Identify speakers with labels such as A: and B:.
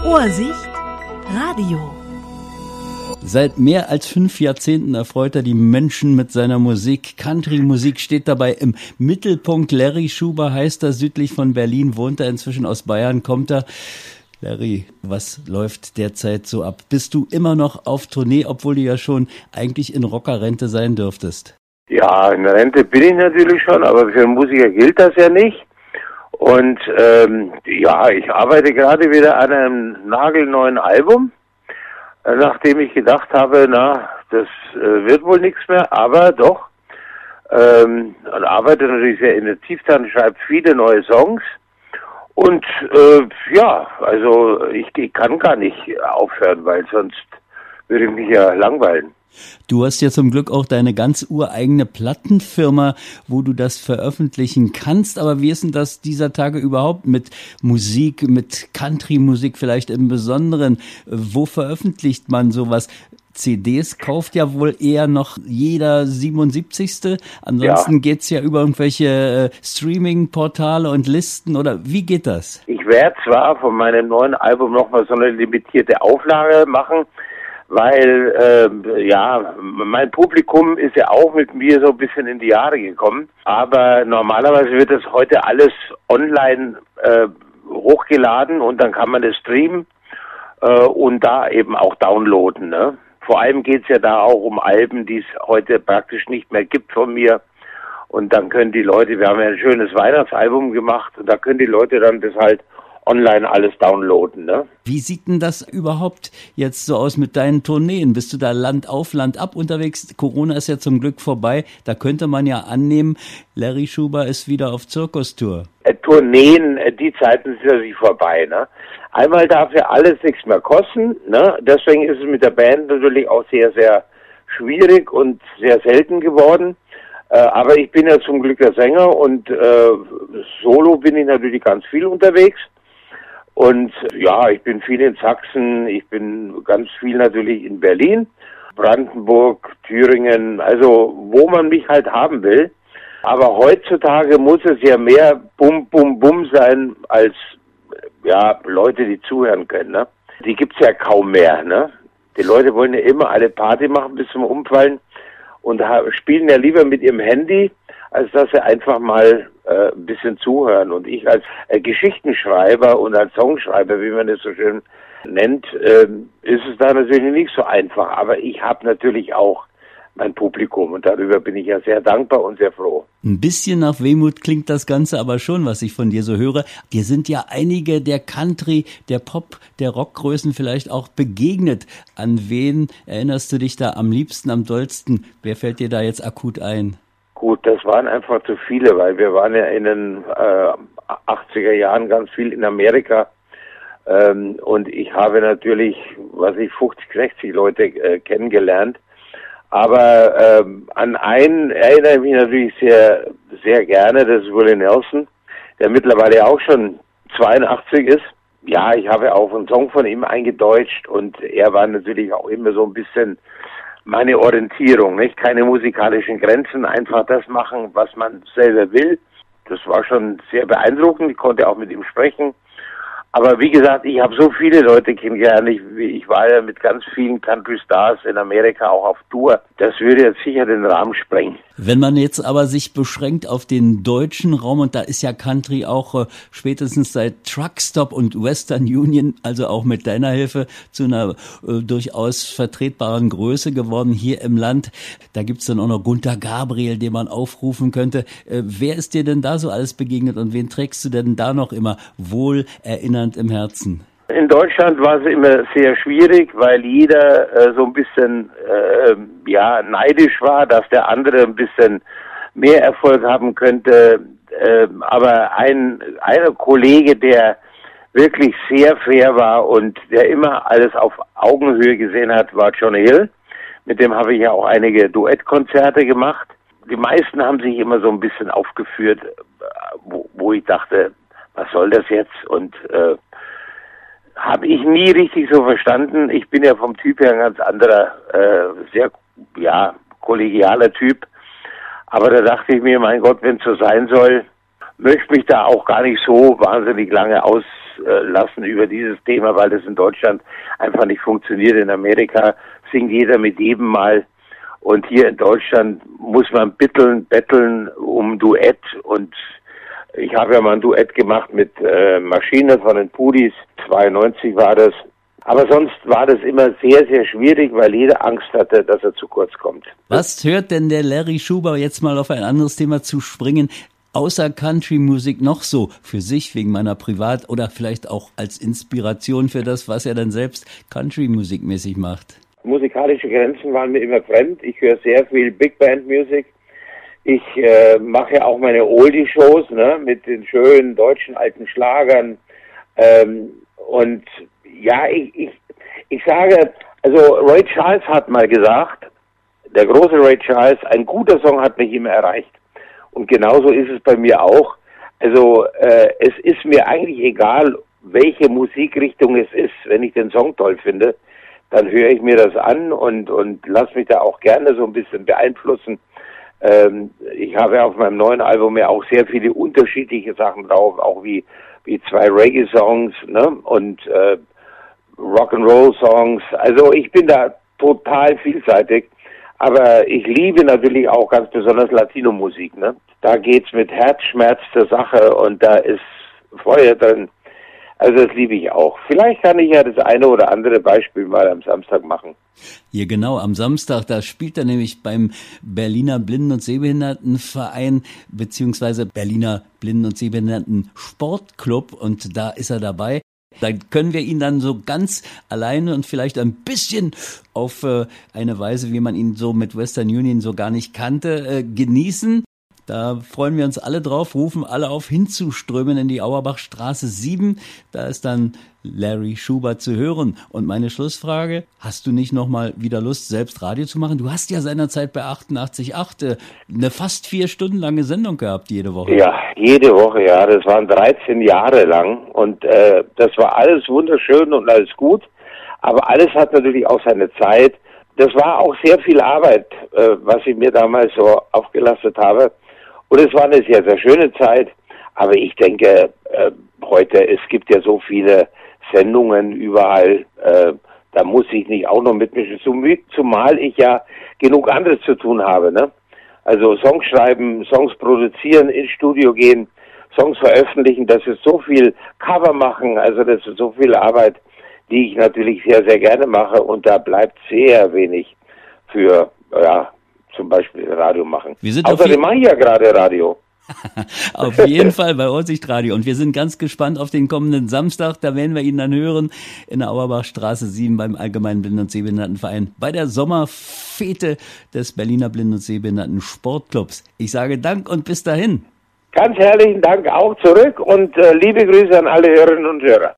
A: Ohrsicht Radio.
B: Seit mehr als 5 Jahrzehnten erfreut er die Menschen mit seiner Musik. Country-Musik steht dabei im Mittelpunkt. Larry Schuber heißt er, südlich von Berlin, wohnt er inzwischen, aus Bayern kommt er. Larry, was läuft derzeit so ab? Bist du immer noch auf Tournee, obwohl du ja schon eigentlich in Rockerrente sein dürftest?
C: Ja, in Rente bin ich natürlich schon, aber für einen Musiker gilt das ja nicht. Und ja, ich arbeite gerade wieder an einem nagelneuen Album, nachdem ich gedacht habe, das wird wohl nichts mehr, aber doch. Und arbeite natürlich sehr intensiv dran, schreibe viele neue Songs. Und ja, also ich kann gar nicht aufhören, weil sonst würde ich mich ja langweilen.
B: Du hast ja zum Glück auch deine ganz ureigene Plattenfirma, wo du das veröffentlichen kannst. Aber wie ist denn das dieser Tage überhaupt mit Musik, mit Country-Musik vielleicht im Besonderen? Wo veröffentlicht man sowas? CDs kauft ja wohl eher noch jeder 77. Ansonsten geht's ja über irgendwelche Streaming-Portale und Listen, oder wie geht das?
C: Ich werde zwar von meinem neuen Album nochmal so eine limitierte Auflage machen, weil, ja, mein Publikum ist ja auch mit mir so ein bisschen in die Jahre gekommen. Aber normalerweise wird das heute alles online hochgeladen und dann kann man das streamen und da eben auch downloaden, ne? Vor allem geht's ja da auch um Alben, die es heute praktisch nicht mehr gibt von mir. Und dann können die Leute, wir haben ja ein schönes Weihnachtsalbum gemacht und da können die Leute dann das halt online alles downloaden, ne?
B: Wie sieht denn das überhaupt jetzt so aus mit deinen Tourneen? Bist du da Land auf, Land ab unterwegs? Corona ist ja zum Glück vorbei. Da könnte man ja annehmen, Larry Schuber ist wieder auf Zirkustour.
C: Tourneen, die Zeiten sind natürlich vorbei, ne? Einmal darf ja alles nichts mehr kosten, ne? Deswegen ist es mit der Band natürlich auch sehr, sehr schwierig und sehr selten geworden. Aber ich bin ja zum Glück der Sänger und solo bin ich natürlich ganz viel unterwegs. Und ja, ich bin viel in Sachsen, ich bin ganz viel natürlich in Berlin, Brandenburg, Thüringen, also wo man mich halt haben will. Aber heutzutage muss es ja mehr Bum, Bum, Bum sein, als ja Leute, die zuhören können, ne? Die gibt's ja kaum mehr, ne? Die Leute wollen ja immer alle Party machen bis zum Umfallen und spielen ja lieber mit ihrem Handy, als dass sie einfach mal ein bisschen zuhören. Und ich als Geschichtenschreiber und als Songschreiber, wie man das so schön nennt, ist es da natürlich nicht so einfach. Aber ich habe natürlich auch mein Publikum und darüber bin ich ja sehr dankbar und sehr froh.
B: Ein bisschen nach Wehmut klingt das Ganze aber schon, was ich von dir so höre. Dir sind ja einige der Country, der Pop, der Rockgrößen vielleicht auch begegnet. An wen erinnerst du dich da am liebsten, am dollsten? Wer fällt dir da jetzt akut ein?
C: Gut, das waren einfach zu viele, weil wir waren ja in den 80er Jahren ganz viel in Amerika und ich habe natürlich, 50, 60 Leute kennengelernt. Aber an einen erinnere ich mich natürlich sehr, sehr gerne, das ist Willie Nelson, der mittlerweile auch schon 82 ist. Ja, ich habe auch einen Song von ihm eingedeutscht und er war natürlich auch immer so ein bisschen meine Orientierung, nicht? Keine musikalischen Grenzen, einfach das machen, was man selber will. Das war schon sehr beeindruckend, ich konnte auch mit ihm sprechen. Aber wie gesagt, ich habe so viele Leute kennengelernt. Ich war ja mit ganz vielen Country Stars in Amerika auch auf Tour. Das würde jetzt sicher den Rahmen sprengen.
B: Wenn man jetzt aber sich beschränkt auf den deutschen Raum, und da ist ja Country auch spätestens seit Truckstop und Western Union, also auch mit deiner Hilfe, zu einer durchaus vertretbaren Größe geworden hier im Land. Da gibt's dann auch noch Gunter Gabriel, den man aufrufen könnte. Wer ist dir denn da so alles begegnet und wen trägst du denn da noch immer wohl erinnernd im Herzen?
C: In Deutschland war es immer sehr schwierig, weil jeder so ein bisschen neidisch war, dass der andere ein bisschen mehr Erfolg haben könnte. Aber ein Kollege, der wirklich sehr fair war und der immer alles auf Augenhöhe gesehen hat, war Johnny Hill. Mit dem habe ich ja auch einige Duettkonzerte gemacht. Die meisten haben sich immer so ein bisschen aufgeführt, wo ich dachte, was soll das jetzt? Und habe ich nie richtig so verstanden. Ich bin ja vom Typ her ein ganz anderer, sehr kollegialer Typ. Aber da dachte ich mir, mein Gott, wenn es so sein soll, möchte mich da auch gar nicht so wahnsinnig lange auslassen über dieses Thema, weil das in Deutschland einfach nicht funktioniert. In Amerika singt jeder mit jedem mal. Und hier in Deutschland muss man betteln um Duett. Und ich habe ja mal ein Duett gemacht mit Maschine von den Pudis, 92 war das. Aber sonst war das immer sehr, sehr schwierig, weil jeder Angst hatte, dass er zu kurz kommt.
B: Was hört denn der Larry Schuber, jetzt mal auf ein anderes Thema zu springen, außer Country-Musik noch so für sich, wegen meiner Privat- oder vielleicht auch als Inspiration für das, was er dann selbst Country-Musik-mäßig macht?
C: Musikalische Grenzen waren mir immer fremd. Ich höre sehr viel Big Band Music. Ich mache ja auch meine Oldie-Shows, ne, mit den schönen deutschen alten Schlagern. Und ja, ich sage, also Ray Charles hat mal gesagt, der große Ray Charles, ein guter Song hat mich immer erreicht. Und genauso ist es bei mir auch. Also es ist mir eigentlich egal, welche Musikrichtung es ist. Wenn ich den Song toll finde, dann höre ich mir das an und lasse mich da auch gerne so ein bisschen beeinflussen. Ich habe auf meinem neuen Album ja auch sehr viele unterschiedliche Sachen drauf, auch wie 2 Reggae-Songs, ne, und Rock'n'Roll-Songs. Also ich bin da total vielseitig, aber ich liebe natürlich auch ganz besonders Latino-Musik, ne. Da geht's mit Herzschmerz zur Sache und da ist Feuer drin. Also das liebe ich auch. Vielleicht kann ich ja das eine oder andere Beispiel mal am Samstag machen.
B: Hier genau, am Samstag, da spielt er nämlich beim Berliner Blinden- und Sehbehindertenverein beziehungsweise Berliner Blinden- und Sehbehinderten Sportclub und da ist er dabei. Da können wir ihn dann so ganz alleine und vielleicht ein bisschen auf eine Weise, wie man ihn so mit Western Union so gar nicht kannte, genießen. Da freuen wir uns alle drauf, rufen alle auf, hinzuströmen in die Auerbachstraße 7. Da ist dann Larry Schuber zu hören. Und meine Schlussfrage, hast du nicht nochmal wieder Lust, selbst Radio zu machen? Du hast ja seinerzeit bei 88.8 eine fast 4 Stunden lange Sendung gehabt, jede Woche.
C: Ja, jede Woche, ja. Das waren 13 Jahre lang. Und das war alles wunderschön und alles gut. Aber alles hat natürlich auch seine Zeit. Das war auch sehr viel Arbeit, was ich mir damals so aufgelastet habe. Und es war eine sehr, sehr schöne Zeit. Aber ich denke, heute, es gibt ja so viele Sendungen überall, da muss ich nicht auch noch mitmischen, zumal ich ja genug anderes zu tun habe, ne? Also Songs schreiben, Songs produzieren, ins Studio gehen, Songs veröffentlichen, das ist so viel Cover machen, also das ist so viel Arbeit, die ich natürlich sehr, sehr gerne mache und da bleibt sehr wenig für, ja, zum Beispiel Radio machen. Außerdem mache ich ja gerade Radio.
B: Auf jeden Fall bei Ortsichtradio. Und wir sind ganz gespannt auf den kommenden Samstag. Da werden wir ihn dann hören in der Auerbachstraße 7 beim Allgemeinen Blinden- und Sehbehindertenverein bei der Sommerfete des Berliner Blinden- und Sehbehinderten Sportclubs. Ich sage Dank und bis dahin.
C: Ganz herzlichen Dank auch zurück und liebe Grüße an alle Hörerinnen und Hörer.